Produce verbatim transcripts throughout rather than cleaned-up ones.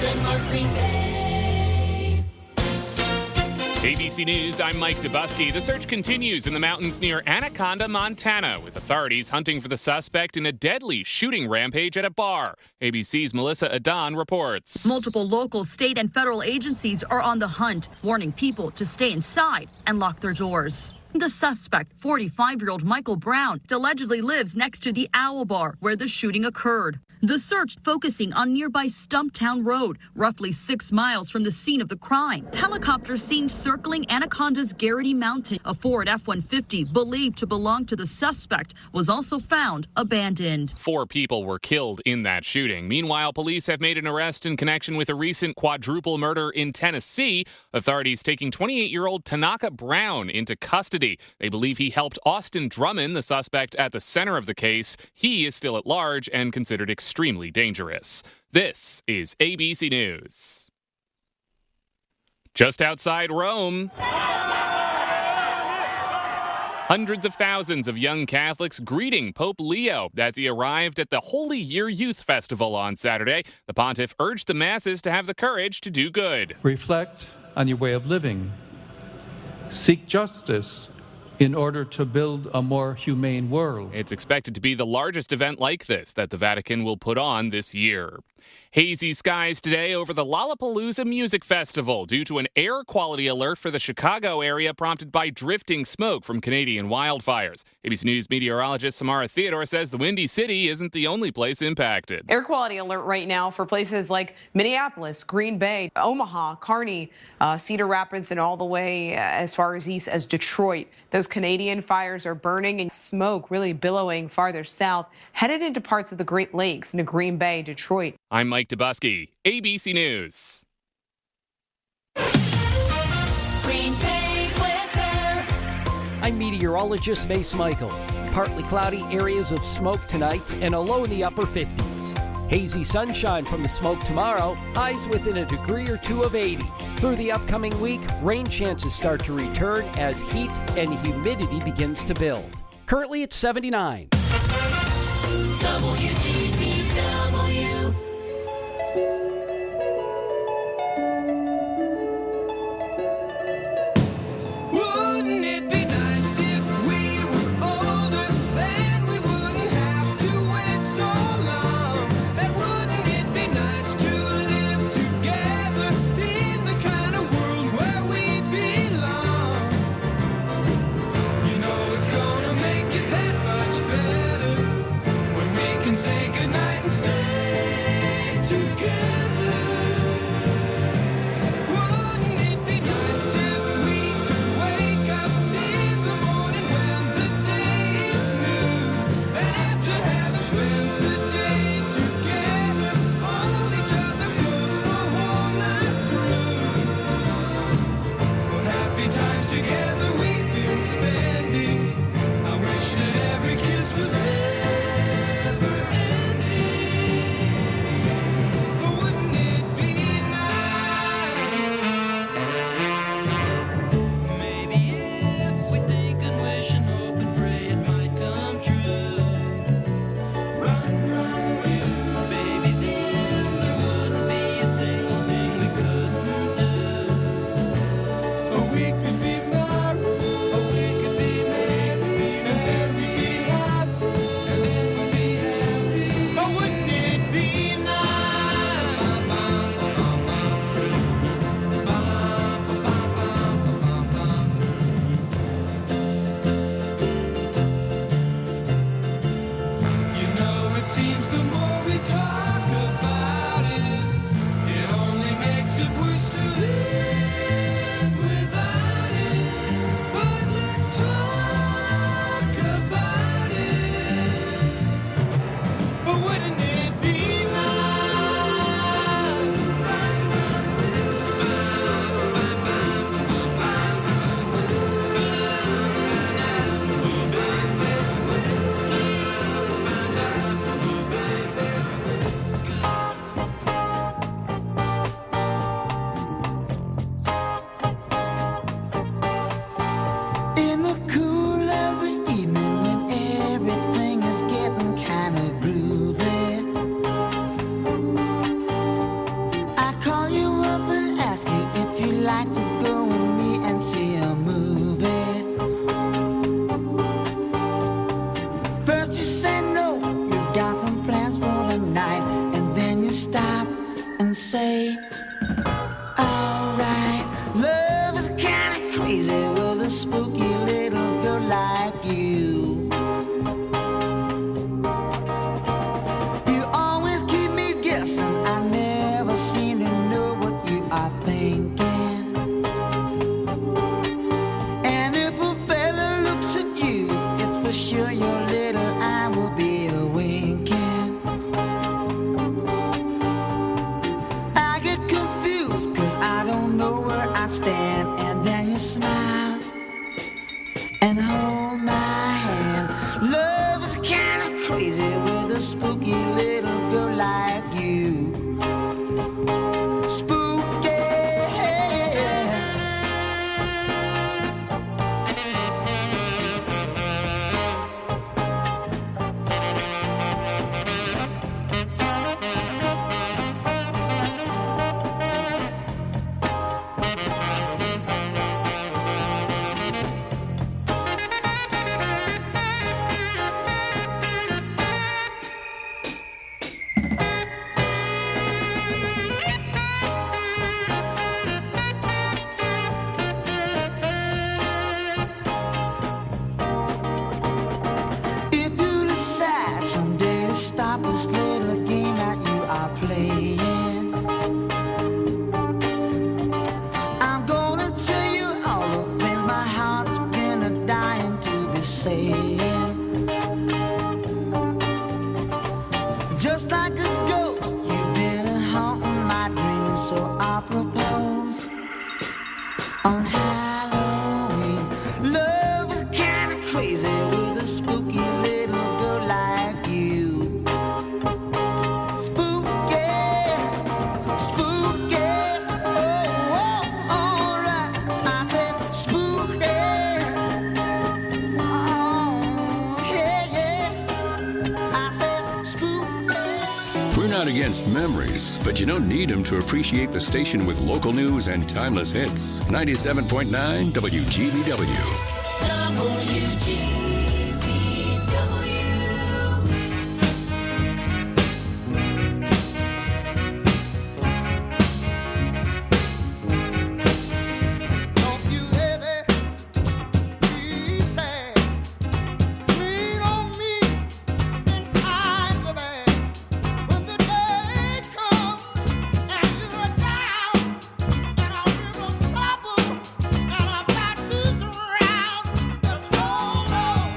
Denmark, Green Bay. A B C News, I'm Mike Dubusky. The search continues in the mountains near Anaconda, Montana, with authorities hunting for the suspect in a deadly shooting rampage at a bar. A B C's Melissa Adan reports. Multiple local, state, and federal agencies are on the hunt, warning people to stay inside and lock their doors. The suspect, forty-five-year-old Michael Brown, allegedly lives next to the Owl Bar where the shooting occurred. The search focusing on nearby Stumptown Road, roughly six miles from the scene of the crime. Helicopters seen circling Anaconda's Garrity Mountain. A Ford F one fifty believed to belong to the suspect was also found abandoned. Four people were killed in that shooting. Meanwhile, police have made an arrest in connection with a recent quadruple murder in Tennessee. Authorities taking twenty-eight-year-old Tanaka Brown into custody. They believe he helped Austin Drummond, the suspect at the center of the case. He is still at large and considered extremely dangerous. This is A B C News. Just outside Rome, hundreds of thousands of young Catholics greeting Pope Leo as he arrived at the Holy Year Youth Festival on Saturday. The pontiff urged the masses to have the courage to do good. Reflect on your way of living. Seek justice in order to build a more humane world. It's expected to be the largest event like this that the Vatican will put on this year. Hazy skies today over the Lollapalooza Music Festival due to an air quality alert for the Chicago area prompted by drifting smoke from Canadian wildfires. A B C News meteorologist Samara Theodore says the Windy City isn't the only place impacted. Air quality alert right now for places like Minneapolis, Green Bay, Omaha, Kearney, uh, Cedar Rapids, and all the way as far as east as Detroit. Those Canadian fires are burning and smoke really billowing farther south, headed into parts of the Great Lakes, into Green Bay, Detroit. I'm Mike Dubusky, A B C News. Green Bay weather. I'm meteorologist Mace Michaels. Partly cloudy areas of smoke tonight and a low in the upper fifties. Hazy sunshine from the smoke tomorrow, highs within a degree or two of eighty. Through the upcoming week, rain chances start to return as heat and humidity begins to build. Currently at seventy-nine. W G B W. Wouldn't it be nice if we were older, then we wouldn't have to wait so long? And wouldn't it be nice to live together in the kind of world where we belong? You know it's gonna make it that much better when we can say goodnight. and say, alright, love is kinda crazy with a spooky little girl like you. You always keep me guessing, I never seem to know what you are thinking. And if a fella looks at you, it's for sure your little eye will be a winking. I get confused cause I don't know where I stand. And then you smile and hold my hand. Love is kinda crazy with a spooky little girl like you. Spooky. If you decide someday to stop this little game that you are playing, I'm gonna tell you all the things my heart's been a dying to be saying. Just like a ghost, you've been a haunting my dreams, so I propose on Halloween. Love is kinda crazy with a spooky little girl like you. Spooky, spooky, oh, oh, alright. I said spooky, oh, yeah, yeah. I said spooky. We're not against memories, but you don't need them to appreciate the station with local news and timeless hits. ninety-seven point nine W G B W. W G B W. Don't you ever be sad. Lean on me in times of bad. When the day comes and you are down and I'm in trouble and I'm about to drown, just hold on.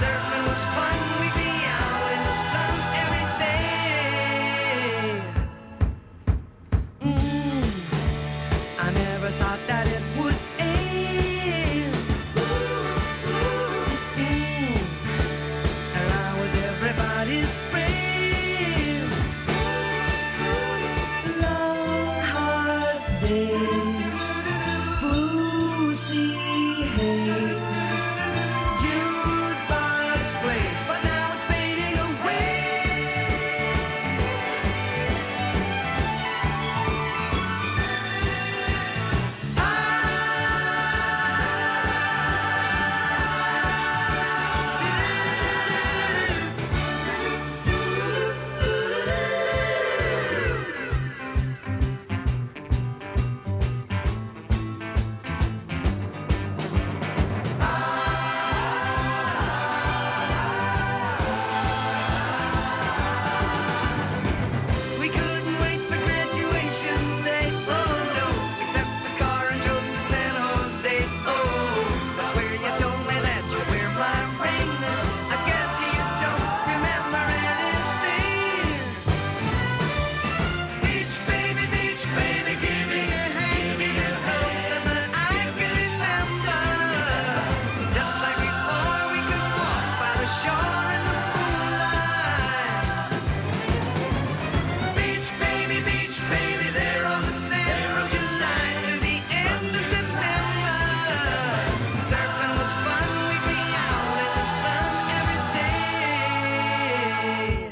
Surfing was fun, we'd be out in the sun every day. Mm, I never thought that it would end. Mm, and I was everybody's friend. Long, hard days, Brucey haze, jukebox plays, but now it's fading away. We couldn't wait for graduation day. Oh no, except the car and drove to San Jose. Oh, that's where you told me that you wear my ring. I guess you don't remember anything. Beach baby, beach baby, give me your hand, give me something that I can remember. Just like before, we could walk by the shore in the moonlight. Beach baby, beach baby, there on the sand from July to the end of September. Surfing was fun, we'd be out in the sun every day.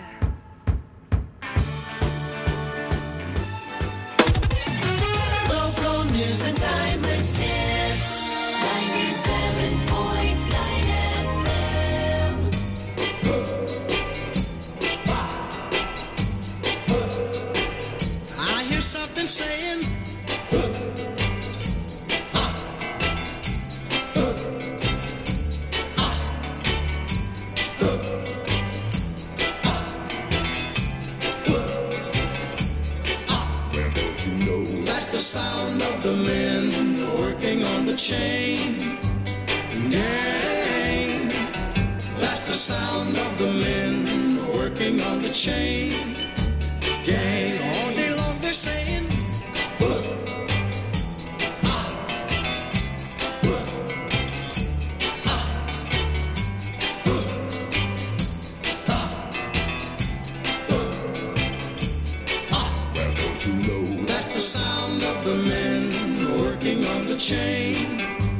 Local news and timeless hits. ninety-seven point nine F M. I hear something saying, that's the sound of the men working on the chain gang. That's the sound of the men working on the chain gang. All day long they're saying, that's the sound of the men working on the chain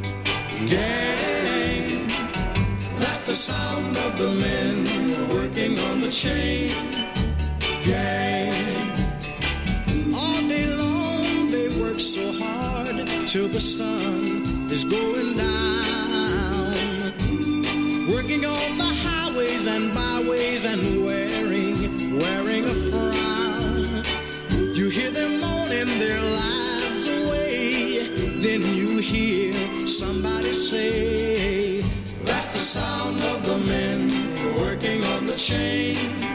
gang. That's the sound of the men working on the chain gang. All day long they work so hard till the sun is going down. Working on the highways and byways and wearing, wearing a frown. You hear them moaning their lives away. Then you hear somebody say, that's the sound of the men working on the chain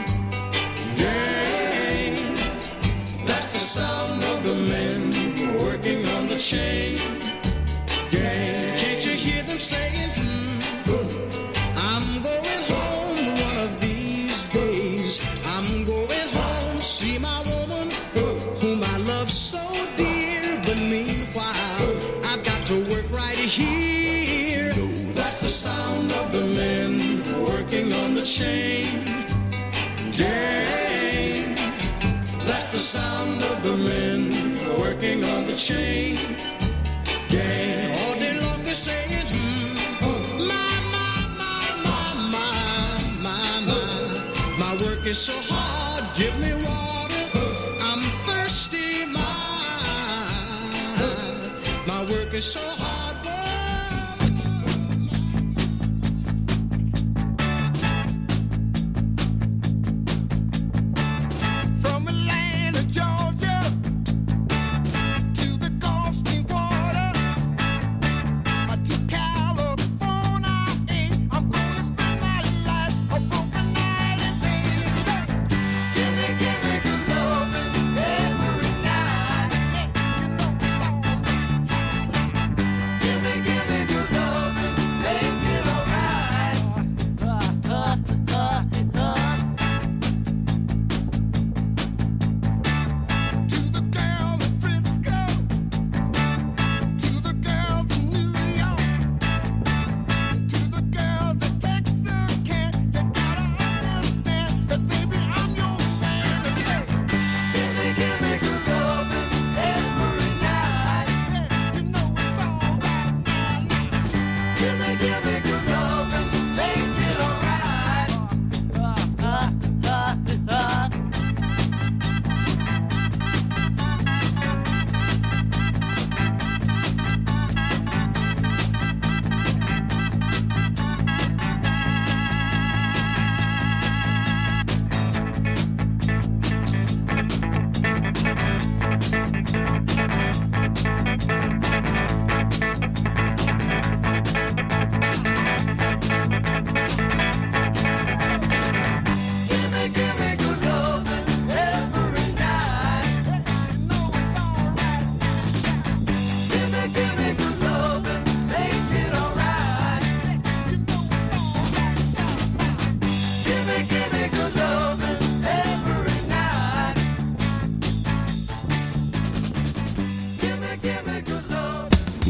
gang. That's the sound of the men working on the chain gang. Can't you hear them saying, hmm, I'm going home one of these days. I'm going home, see my woman whom I love so dear. But meanwhile, I've got to work right here. That's the sound of the men working on the chain gang. That's the sound of the men working on the chain gang. All day long they're saying, hmm, my, my, my, my, my, my, my work is so hard, give me water, I'm thirsty, my, my work is so hard. From Atlanta, Georgia, to the Gulf Stream water, to California, I'm gonna spend my life a broken night and day. Give me, give me good loving every night. You know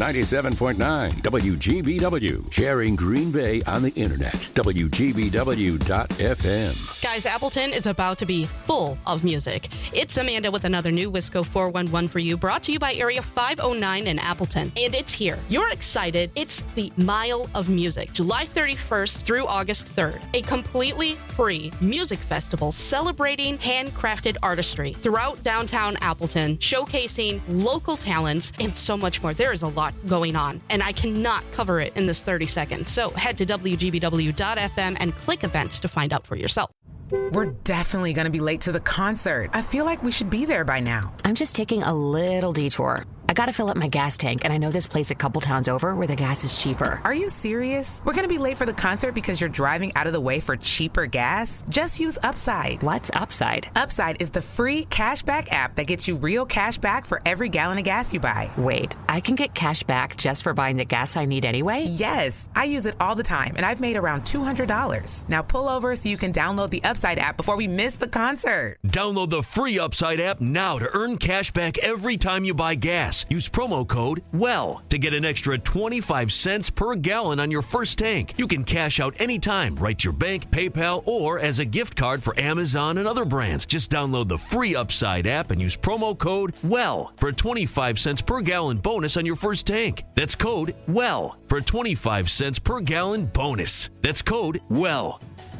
ninety-seven point nine W G B W, sharing Green Bay on the internet. W G B W dot F M. Guys, Appleton is about to be full of music. It's Amanda with another new Wisco four one one for you, brought to you by Area five oh nine in Appleton. And it's here. You're excited. It's the Mile of Music, July thirty-first through August third. A completely free music festival celebrating handcrafted artistry throughout downtown Appleton, showcasing local talents and so much more. There is a lot going on, and I cannot cover it in this thirty seconds. So head to W G B W dot F M and click events to find out for yourself. We're definitely going to be late to the concert. I feel like we should be there by now. I'm just taking a little detour. I gotta fill up my gas tank, and I know this place a couple towns over where the gas is cheaper. Are you serious? We're gonna be late for the concert because you're driving out of the way for cheaper gas? Just use Upside. What's Upside? Upside is the free cashback app that gets you real cash back for every gallon of gas you buy. Wait, I can get cash back just for buying the gas I need anyway? Yes, I use it all the time, and I've made around two hundred dollars. Now pull over so you can download the Upside app before we miss the concert. Download the free Upside app now to earn cash back every time you buy gas. Use promo code WELL to get an extra twenty-five cents per gallon on your first tank. You can cash out anytime, right to your bank, PayPal, or as a gift card for Amazon and other brands. Just download the free Upside app and use promo code WELL for a twenty-five cents per gallon bonus on your first tank. That's code WELL for a twenty-five cents per gallon bonus. That's code WELL.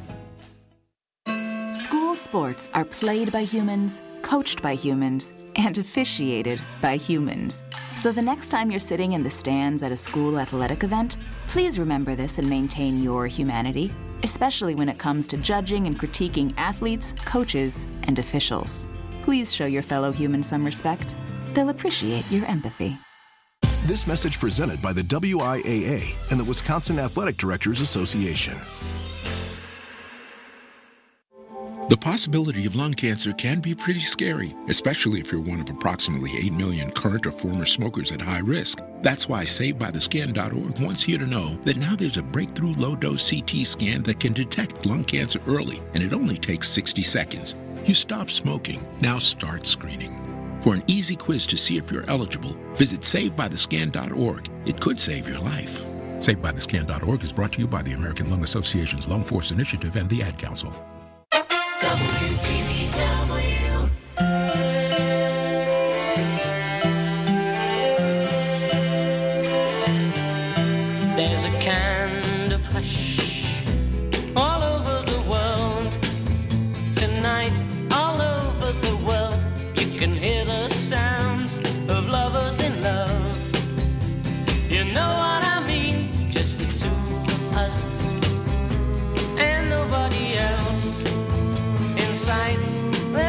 School sports are played by humans, coached by humans, and officiated by humans. So the next time you're sitting in the stands at a school athletic event, please remember this and maintain your humanity, especially when it comes to judging and critiquing athletes, coaches, and officials. Please show your fellow humans some respect. They'll appreciate your empathy. This message presented by the W I A A and the Wisconsin Athletic Directors Association. The possibility of lung cancer can be pretty scary, especially if you're one of approximately eight million current or former smokers at high risk. That's why Saved By The Scan dot org wants you to know that now there's a breakthrough low-dose C T scan that can detect lung cancer early, and it only takes sixty seconds. You stop smoking, now start screening. For an easy quiz to see if you're eligible, visit Saved By The Scan dot org. It could save your life. Saved By The Scan dot org is brought to you by the American Lung Association's Lung Force Initiative and the Ad Council. W G B W. There's a kind of hush all over the world. Tonight, all over the world, you can hear the sounds of lovers in love. You know what I mean? Just the two of us and nobody else. In sight,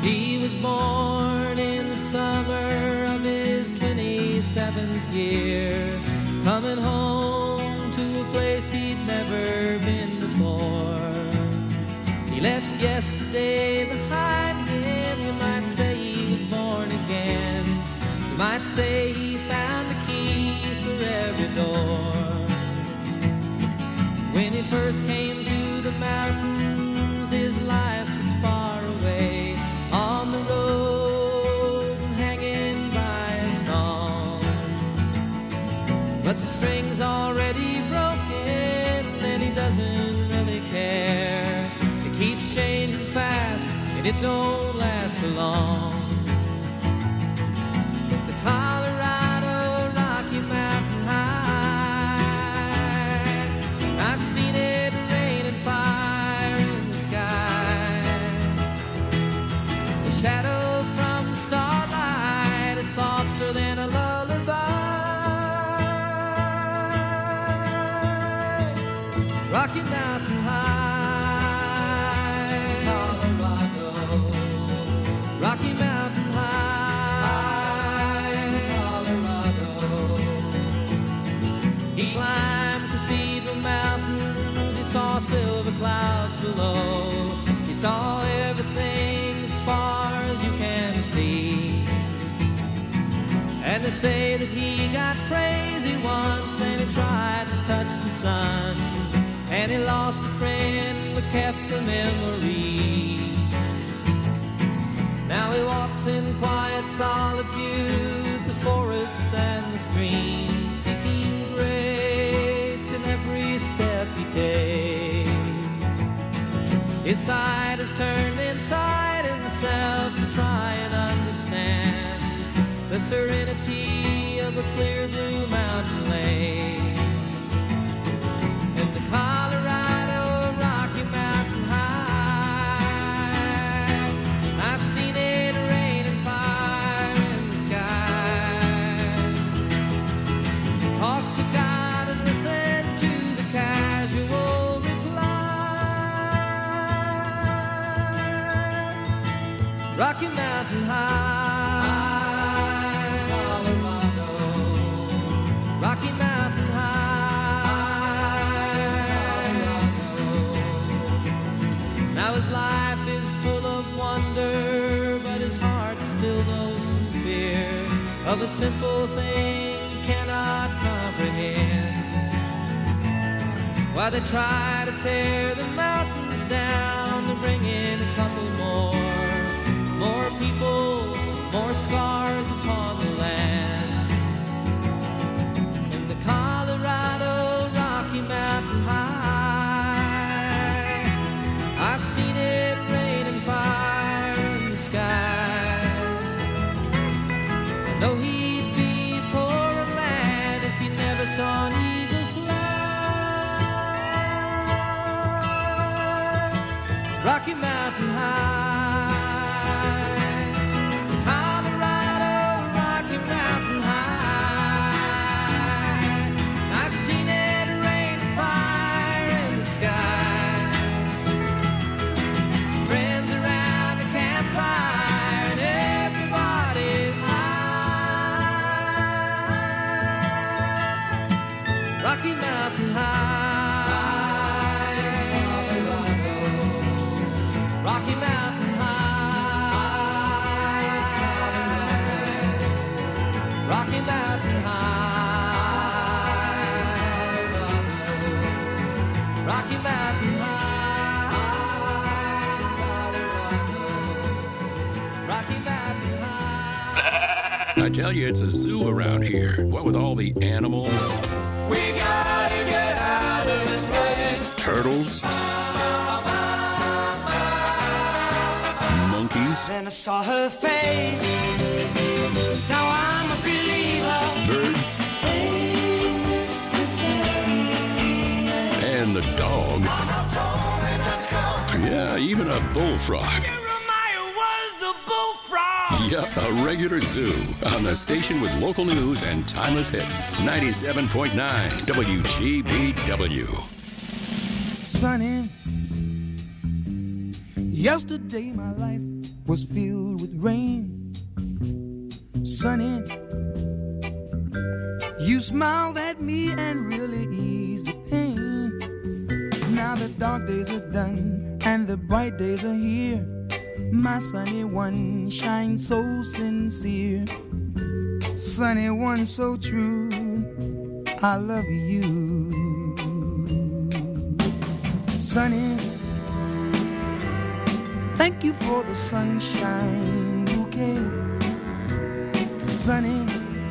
He was born in the summer of his twenty-seventh year, coming home to a place he'd never been before. He left yesterday behind him. You might say he was born again. You might say he found the key for every door. When he first came to the mountains, his life was far away, on the road and hanging by a song. But the string's already broken and he doesn't really care. It keeps changing fast and it don't last for long. But the Colorado Rocky Mountain High, I've seen it rain and fire in the sky. The shadow from the starlight is softer than a lullaby. Rocky Mountain High, Colorado. Rocky Mountain High, Colorado. He climbed Cathedral Mountains, he saw silver clouds below. He saw everything as far as you can see. And they say that he got crazy once and he tried to touch the sun. And he lost a friend but kept a memory. Now he walks in quiet solitude, the forests and the streams, seeking grace in every step he takes. His side is turned inside himself to try and understand the serenity of a clear blue mountain lake. And the Colorado Rocky Mountain High, I've seen it rain and fire in the sky. Talk to God and listen to the casual reply. Rocky Mountain High, Colorado. Rocky Mountain High, Colorado. Now his life is full of wonder, but his heart still knows some fear of a simple thing he cannot comprehend. Why they try to tear the mountains down to bring in a couple more, more people, more scars upon the land. In the Colorado Rocky Mountain High, I've seen it rain and fire in the sky. I know he'd be a poorer man if he never saw an eagle fly. Rocky Mountain High, Colorado Rocky Mountain High, I've seen it rain and fire in the sky. Friends around the campfire and everybody's high. Rocky Mountain High, Colorado. Rocky Mountain High, Rocky Mountain High, Rocky Mountain High, Rocky Mountain High. I tell you, it's a zoo around here. What with all the animals, We gotta get out of this place. turtles, monkeys, Then I saw her face. Now I'm a believer. birds, and the dog. Yeah, even a bullfrog. Yeah, a regular zoo on the station with local news and timeless hits. ninety-seven point nine W G B W. Sonny, yesterday my life was filled with rain. Sunny, you smiled at me and really eased the pain. Now the dark days are done and the bright days are here. My sunny one shines so sincere. Sunny one so true, I love you. Sunny, thank you for the sunshine bouquet. Sunny,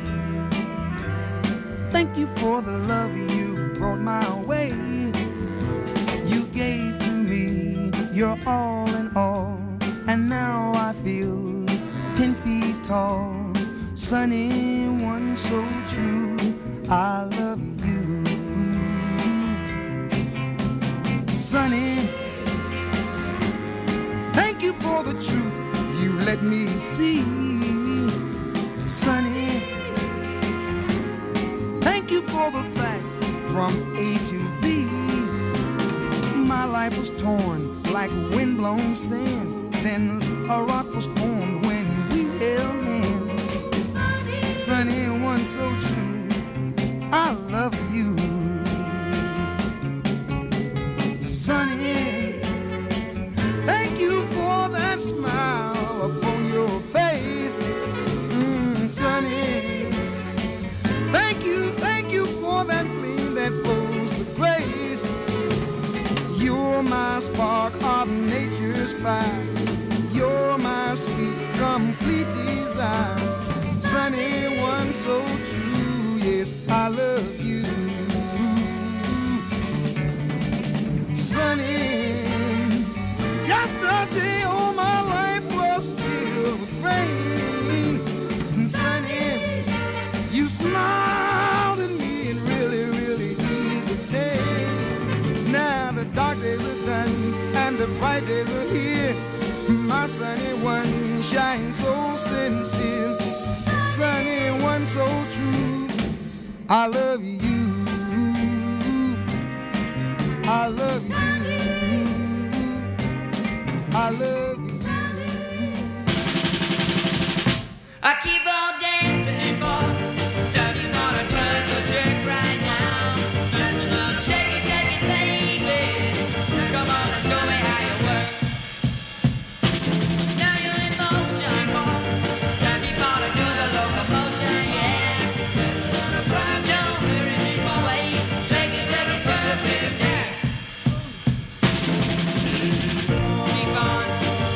thank you for the love you brought my way. You gave to me your all in all, and now I feel ten feet tall. Sunny one so true, I love you. Sunny, thank you for the truth you let me see. Sunny, thank you for the facts from A to Z. My life was torn like windblown sand, then a rock was formed when we held hands. Sunny one so true, I love you. Sunny, thank you for that smile upon your face. Mm, Sunny, thank you, thank you for that gleam that flows with grace. You're my spark of nature's fire. You're my sweet, complete desire. Sunny one so true, yes, I love you. Sunny, yesterday all my life was filled with rain. Sunny, you smiled at me and really, really eased the pain. Now the dark days are done and the bright days are here. My sunny one shines so sincere. Sunny one so true, I love you. I love you. I love you. I keep on dancing for don't you wanna turn the jerk right now? Shake it, shake it, baby. Come on and show me how you work. Now you're in motion, don't you wanna do the locomotion, yeah? Don't hurry me away. Shake it, shake it, shake it, shake it, dance. Keep on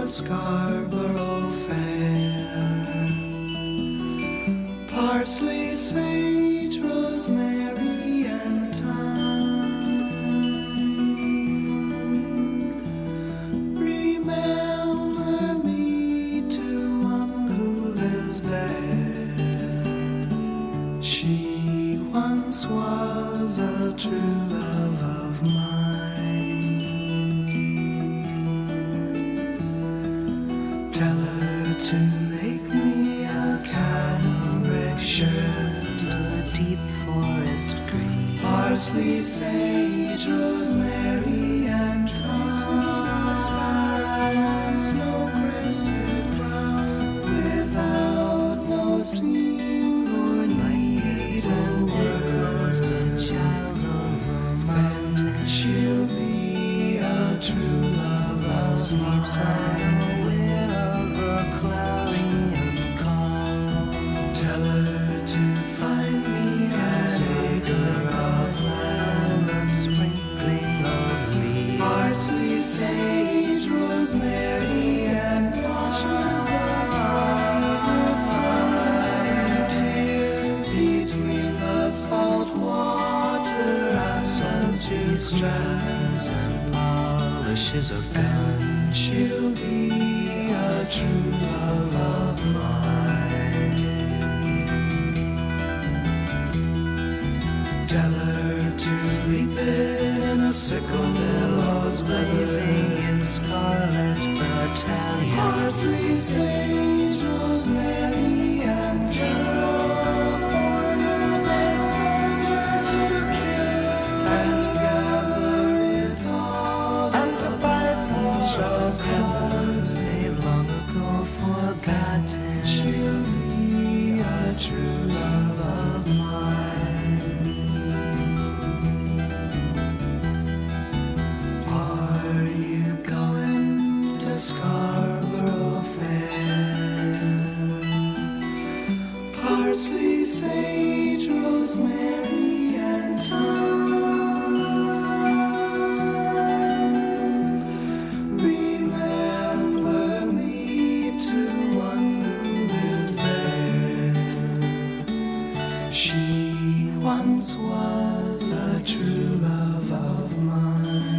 the Scarborough Fair. Parsley, sage, rosemary, and thyme. Remember me to one who lives there. She once was a true love of mine. Tell her to make me a cambric shirt, a deep forest green, parsley, sage, rosemary, and thyme, sparrow, snow-crested brown, without no seam or need. So there goes the child of romance. She'll be a true love of mine. Tell her to find me an acre of land, a sprinkling of leaves, parsley, sage, rosemary, and thyme. Between the salt water and salty strands and polishes of gun, she'll be a true love of mine. Tell her to reap it in a sickle, billows blazing in scarlet battalion. Parsley, sage, rosemary, and geraniums, born in the soldiers to kill and gather it all and to fight for a cause they've long ago forgotten. She'll be a true love of mine. Scarborough Fair. Parsley, sage, rosemary, and thyme. Remember me to one who lives there. She once was a true love of mine.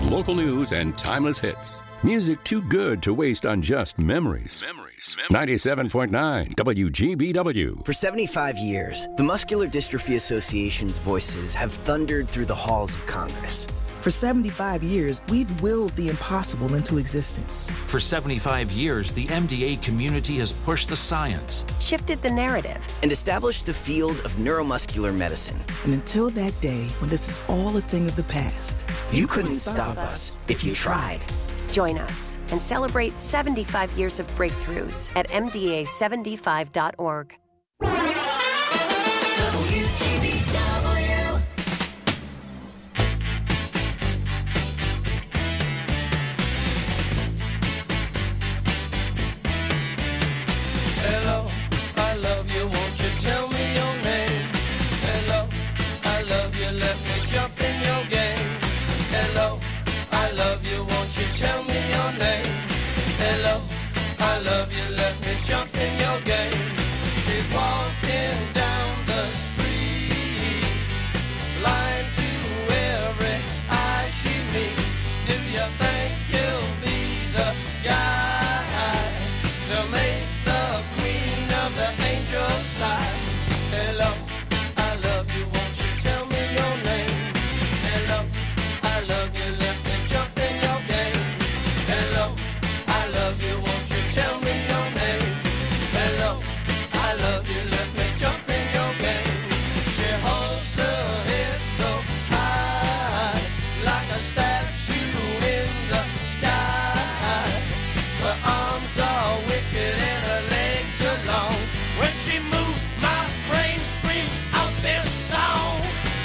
local news and timeless hits. Music too good to waste on just memories. Memories. ninety-seven point nine W G B W. For seventy-five years, the Muscular Dystrophy Association's voices have thundered through the halls of Congress. For seventy-five years, we've willed the impossible into existence. For seventy-five years, the M D A community has pushed the science, shifted the narrative, and established the field of neuromuscular medicine. And until that day, when this is all a thing of the past, you, you couldn't, couldn't stop us if you tried. Join us and celebrate seventy-five years of breakthroughs at M D A seventy-five dot org. W G B W. Hello, I love you, won't you tell me your name? Hello, I love you, let me jump in your game. Hello, I love you, won't you tell me your name? Hello, I love you, let me jump in your game. She's walking down the street, blind to every eye she meets. Do you think you'll be the guy to make the queen of the angel side? Hello, I love you, won't you tell me your name? Hello, I love you, let me jump in your game. Hello, I love you, won't you tell me your name? Hello, I love you, let me jump in your game. She holds her head so high, like a statue in the sky. Her arms are wicked and her legs are long. When she moves, my brain screams out this song.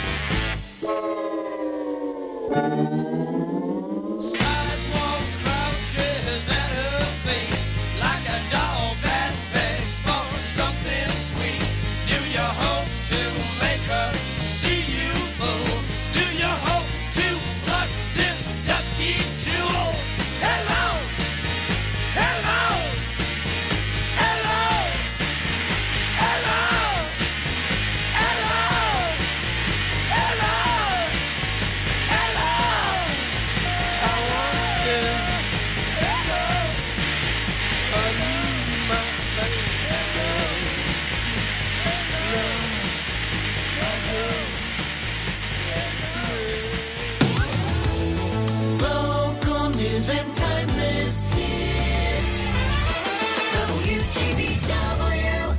Sidewalk crouches at her feet, like a dog that begs for something sweet. Do you hope to make her see you, fool? Do you hope to pluck this dusky jewel? Hello, hello, hello, hello, hello, hello, hello. I want you, hello, I need my baby. Local news and timeless hits. W G B W.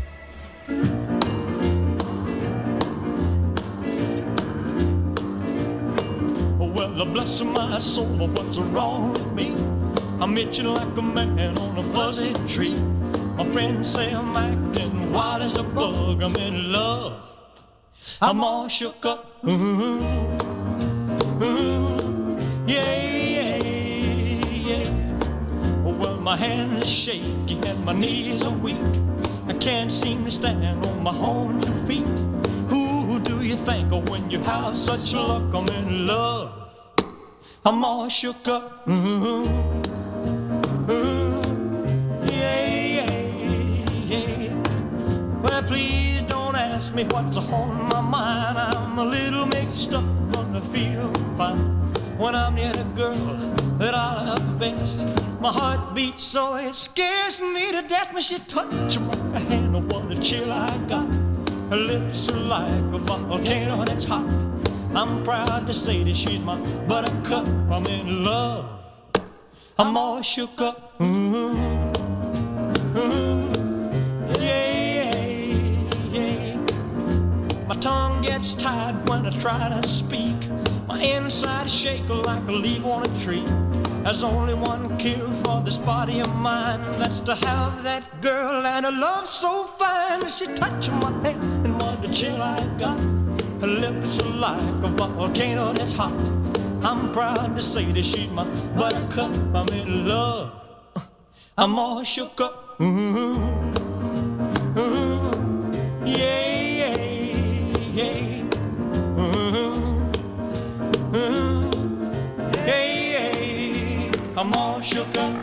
Well, bless my soul, what's wrong with me? I'm itching like a man on a fuzzy tree. My friends say I'm acting wild as a bug. I'm in love. I'm all shook up. Ooh, ooh, yeah, yeah, yeah. Well, my hands are shaky and my knees are weak. I can't seem to stand on my own two feet. Who do you think of when you have such luck? I'm in love. I'm all shook up. Ooh, ooh, yeah, yeah, yeah. Well, please don't ask me what's on my mind. I'm a little mixed up, but I feel fine when I'm near the girl that I love best. My heart beats so it scares me to death when she touches my hand. Oh, what a chill I got. Her lips are like a volcano that's hot. I'm proud to say that she's my buttercup. I'm in love. I'm all shook up. Ooh, ooh, yeah, yeah, yeah. My tongue gets tied when I try to speak. My inside is shaking like a leaf on a tree. There's only one cure for this body of mine. That's to have that girl and a love so fine. She touched my hand and what a chill I got. Her lips are like a volcano that's hot. I'm proud to say that she's my buttercup. I'm in love. I'm all shook up. Ooh, ooh, yeah, yeah, yeah. Ooh, ooh, yeah, yeah. I'm all shook up.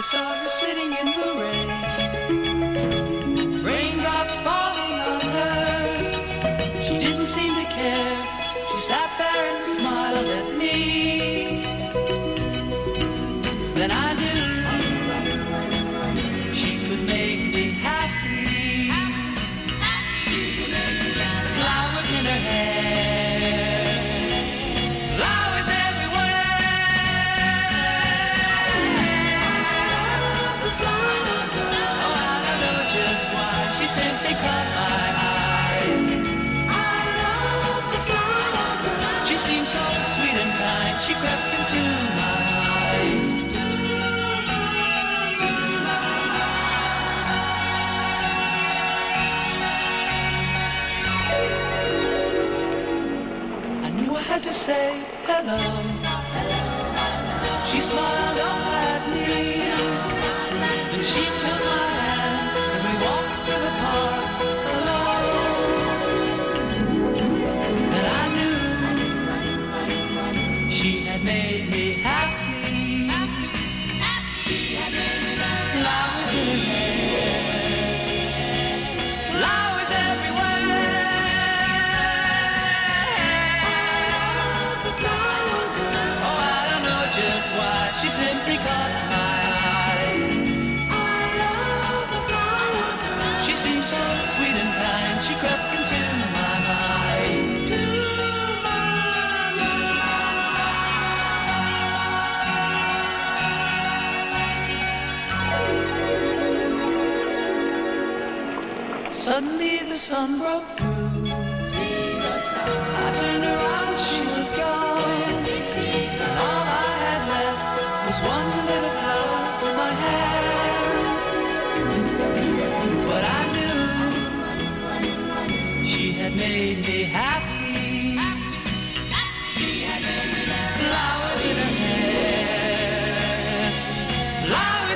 saw her sitting in the rain, raindrops falling on her. She didn't seem to care. She sat there and smiled at me. Then I knew she could make me happy. Flowers in her hair, flowers everywhere. The flower girl. Oh, I don't know just why. She simply caught my eye. I love the flower girl. She seemed so sweet and kind. She crept into my life. Had to say hello. She smiled up at me. Then she took my hand and we walked through the park alone. And I knew she had made me happy. Flowers in her hair, flowers everywhere. Just why she simply caught my eye. I love the flower girl. She seemed so sweet and kind. She crept into my mind. To my mind. Suddenly the sun broke through. See the sun. I turned around, she was gone. And all I had left was one little flower in my hand. But I knew she had made me happy. Flowers in her hair, flowers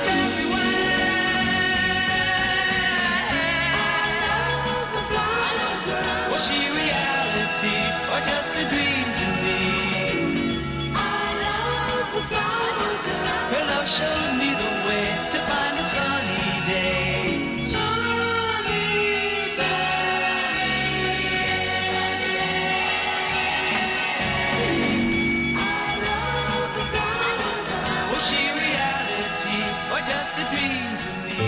everywhere. The flower girl. Was she reality or just a dream to me? Her love showed me the way to find a sunny day. Sunny, sunny, sunny day. I love the flower girl. Was she reality or just a dream to me?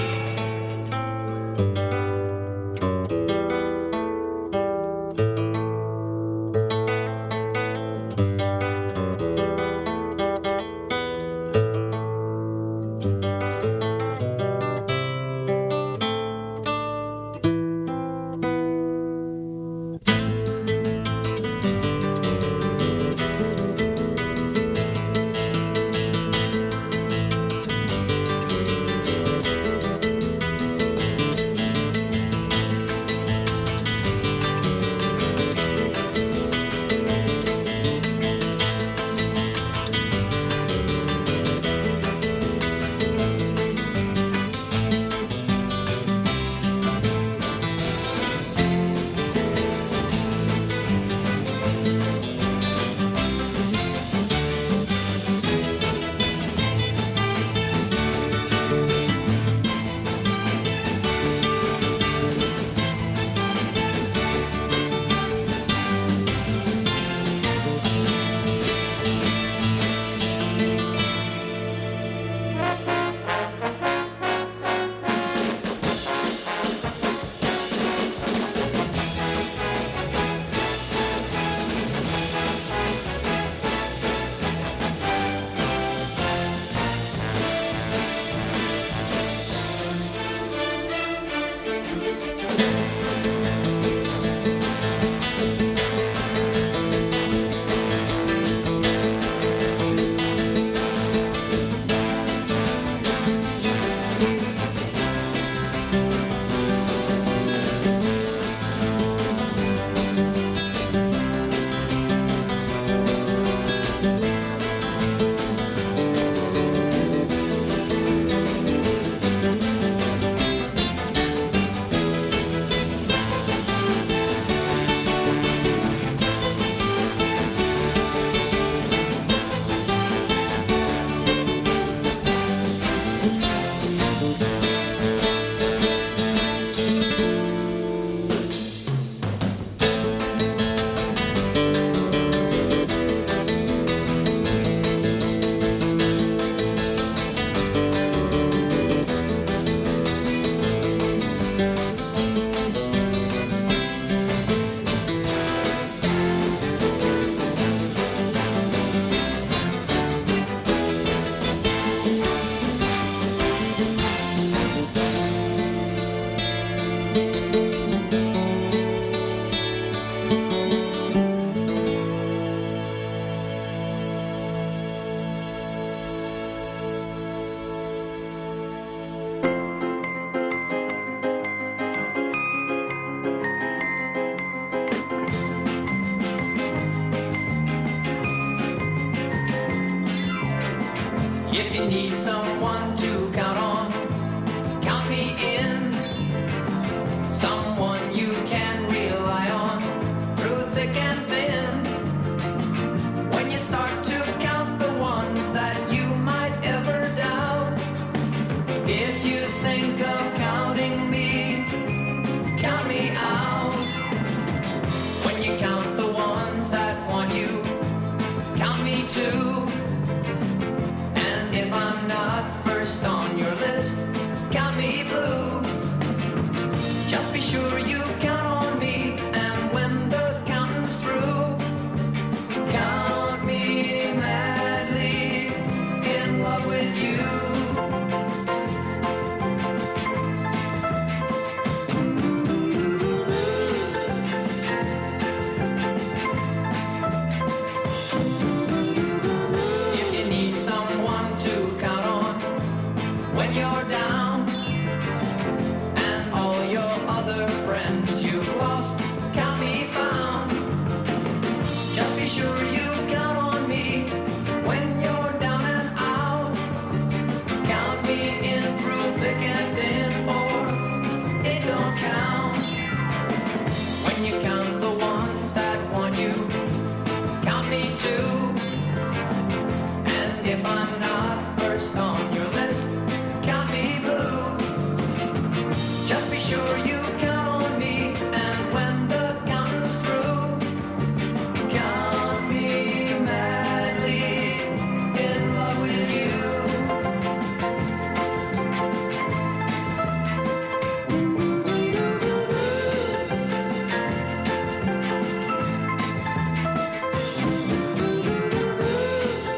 need someone